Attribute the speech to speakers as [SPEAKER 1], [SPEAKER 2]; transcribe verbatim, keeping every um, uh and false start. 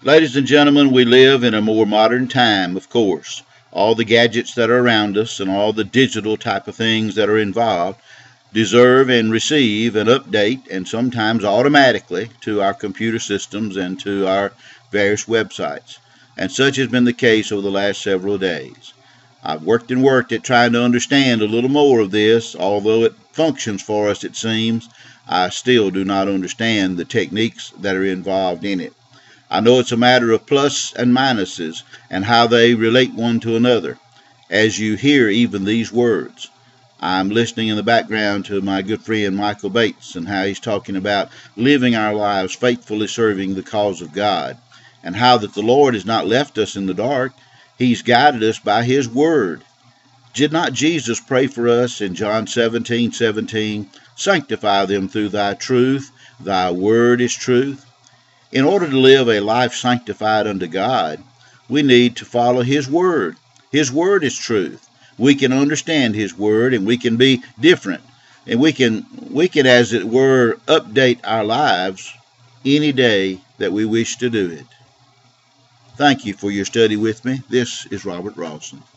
[SPEAKER 1] Ladies and gentlemen, we live in a more modern time, of course. All the gadgets that are around us and all the digital type of things that are involved deserve and receive an update, and sometimes automatically, to our computer systems and to our various websites. And such has been the case over the last several days. I've worked and worked at trying to understand a little more of this. Although it functions for us, it seems, I still do not understand the techniques that are involved in it. I know it's a matter of plus and minuses and how they relate one to another. As you hear even these words, I'm listening in the background to my good friend Michael Bates and how he's talking about living our lives faithfully serving the cause of God, and how that the Lord has not left us in the dark. He's guided us by His Word. Did not Jesus pray for us in John seventeen seventeen, "Sanctify them through thy truth, thy word is truth"? In order to live a life sanctified unto God, we need to follow His Word. His Word is truth. We can understand His Word, and we can be different, and we can, we can, as it were, update our lives any day that we wish to do it. Thank you for your study with me. This is Robert Rawson.